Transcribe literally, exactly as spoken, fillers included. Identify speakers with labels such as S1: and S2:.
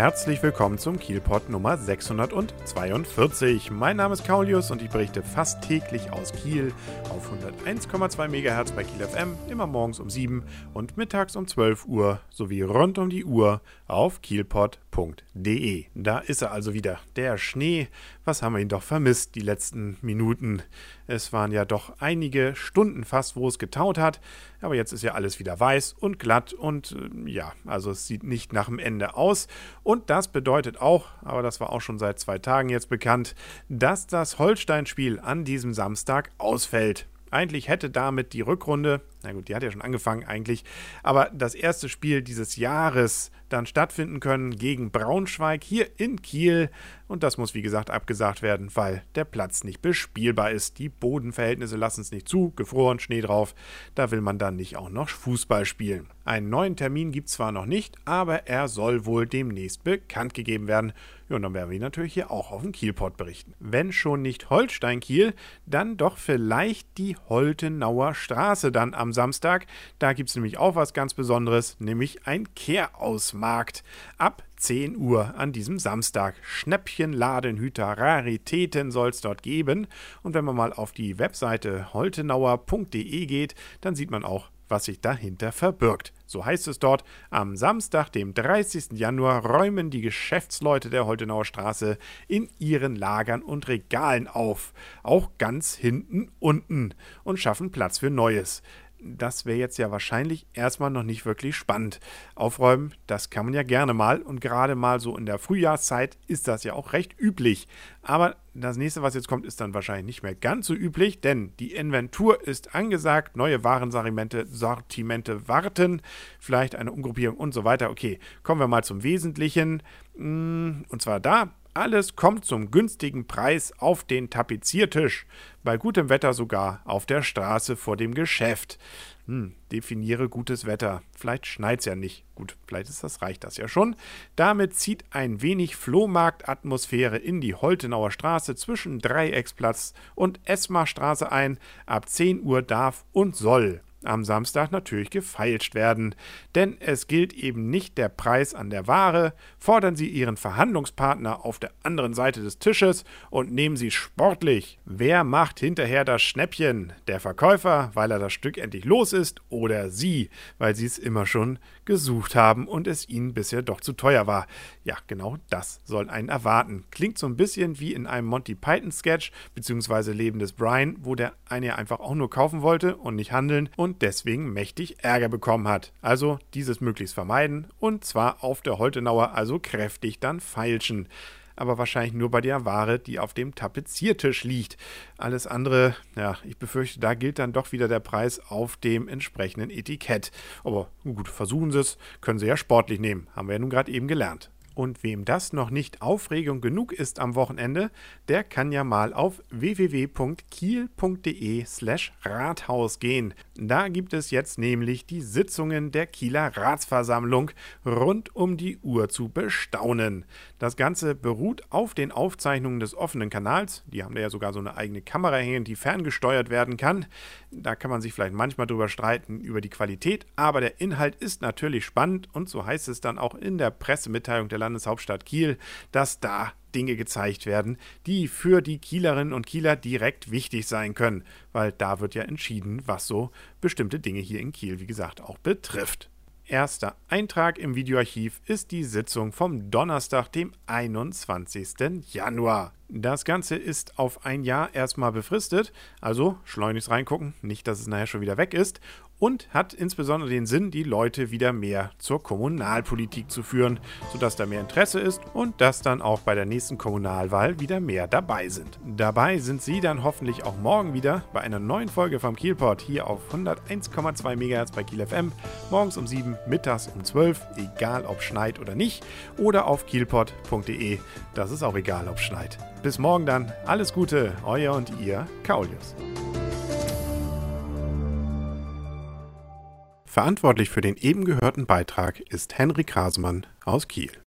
S1: Herzlich willkommen zum Kielpot Nummer sechshundertzweiundvierzig. Mein Name ist Kaulius und ich berichte fast täglich aus Kiel auf hunderteins Komma zwei Megahertz bei Kiel F M, immer morgens um sieben und mittags um zwölf Uhr sowie rund um die Uhr auf kielpot punkt de. Da ist er also wieder, der Schnee. Was haben wir ihn doch vermisst die letzten Minuten? Es waren ja doch einige Stunden fast, wo es getaut hat, aber jetzt ist ja alles wieder weiß und glatt und äh, ja, also es sieht nicht nach dem Ende aus. Und das bedeutet auch, aber das war auch schon seit zwei Tagen jetzt bekannt, dass das Holstein-Spiel an diesem Samstag ausfällt. Eigentlich hätte damit die Rückrunde, na gut, die hat ja schon angefangen eigentlich, aber das erste Spiel dieses Jahres dann stattfinden können gegen Braunschweig hier in Kiel. Und das muss wie gesagt abgesagt werden, weil der Platz nicht bespielbar ist. Die Bodenverhältnisse lassen es nicht zu, gefroren, Schnee drauf. Da will man dann nicht auch noch Fußball spielen. Einen neuen Termin gibt es zwar noch nicht, aber er soll wohl demnächst bekannt gegeben werden. Ja, und dann werden wir natürlich hier auch auf dem Kielpot berichten. Wenn schon nicht Holstein-Kiel, dann doch vielleicht die Holtenauer Straße dann am Samstag. Da gibt es nämlich auch was ganz Besonderes, nämlich ein Kehrausmarkt. Ab zehn Uhr an diesem Samstag. Schnäppchen, Ladenhüter, Raritäten soll es dort geben. Und wenn man mal auf die Webseite holtenauer punkt de geht, dann sieht man auch, was sich dahinter verbirgt. So heißt es dort, am Samstag, dem dreißigsten Januar, räumen die Geschäftsleute der Holtenauer Straße in ihren Lagern und Regalen auf. Auch ganz hinten unten und schaffen Platz für Neues. Das wäre jetzt ja wahrscheinlich erstmal noch nicht wirklich spannend. Aufräumen, das kann man ja gerne mal und gerade mal so in der Frühjahrszeit ist das ja auch recht üblich. Aber das nächste, was jetzt kommt, ist dann wahrscheinlich nicht mehr ganz so üblich, denn die Inventur ist angesagt, neue Warensortimente Sortimente warten, vielleicht eine Umgruppierung und so weiter. Okay, kommen wir mal zum Wesentlichen. Und zwar da. Alles kommt zum günstigen Preis auf den Tapeziertisch. Bei gutem Wetter sogar auf der Straße vor dem Geschäft. Hm, definiere gutes Wetter. Vielleicht schneit es ja nicht. Gut, vielleicht ist das, reicht das ja schon. Damit zieht ein wenig Flohmarktatmosphäre in die Holtenauer Straße zwischen Dreiecksplatz und Esmarstraße ein. Ab zehn Uhr darf und soll am Samstag natürlich gefeilscht werden. Denn es gilt eben nicht der Preis an der Ware. Fordern Sie Ihren Verhandlungspartner auf der anderen Seite des Tisches und nehmen Sie sportlich. Wer macht hinterher das Schnäppchen? Der Verkäufer, weil er das Stück endlich los ist, oder Sie, weil Sie es immer schon gesucht haben und es Ihnen bisher doch zu teuer war. Ja, genau das soll einen erwarten. Klingt so ein bisschen wie in einem Monty Python-Sketch, beziehungsweise Leben des Brian, wo der eine ja einfach auch nur kaufen wollte und nicht handeln und deswegen mächtig Ärger bekommen hat. Also dieses möglichst vermeiden und zwar auf der Holtenauer, also kräftig dann feilschen. Aber wahrscheinlich nur bei der Ware, die auf dem Tapeziertisch liegt. Alles andere, ja, ich befürchte, da gilt dann doch wieder der Preis auf dem entsprechenden Etikett. Aber gut, versuchen Sie es, können Sie ja sportlich nehmen, haben wir ja nun gerade eben gelernt. Und wem das noch nicht Aufregung genug ist am Wochenende, der kann ja mal auf w w w punkt kiel punkt de slash rathaus gehen. Da gibt es jetzt nämlich die Sitzungen der Kieler Ratsversammlung rund um die Uhr zu bestaunen. Das Ganze beruht auf den Aufzeichnungen des offenen Kanals. Die haben da ja sogar so eine eigene Kamera hängen, die ferngesteuert werden kann. Da kann man sich vielleicht manchmal drüber streiten, über die Qualität, aber der Inhalt ist natürlich spannend und so heißt es dann auch in der Pressemitteilung der Landeshauptstadt Kiel, dass da Dinge gezeigt werden, die für die Kielerinnen und Kieler direkt wichtig sein können, weil da wird ja entschieden, was so bestimmte Dinge hier in Kiel, wie gesagt, auch betrifft. Erster Eintrag im Videoarchiv ist die Sitzung vom Donnerstag, dem einundzwanzigsten Januar. Das Ganze ist auf ein Jahr erstmal befristet, also schleunigst reingucken, nicht, dass es nachher schon wieder weg ist, und hat insbesondere den Sinn, die Leute wieder mehr zur Kommunalpolitik zu führen, sodass da mehr Interesse ist und dass dann auch bei der nächsten Kommunalwahl wieder mehr dabei sind. Dabei sind Sie dann hoffentlich auch morgen wieder bei einer neuen Folge vom Kielpot hier auf hunderteins Komma zwei Megahertz bei Kiel F M, morgens um sieben, mittags um zwölf, egal ob schneit oder nicht, oder auf kielpot punkt de, das ist auch egal, ob schneit. Bis morgen dann, alles Gute, euer und ihr Kaulius. Verantwortlich für den eben gehörten Beitrag ist Henrik Hasemann aus Kiel.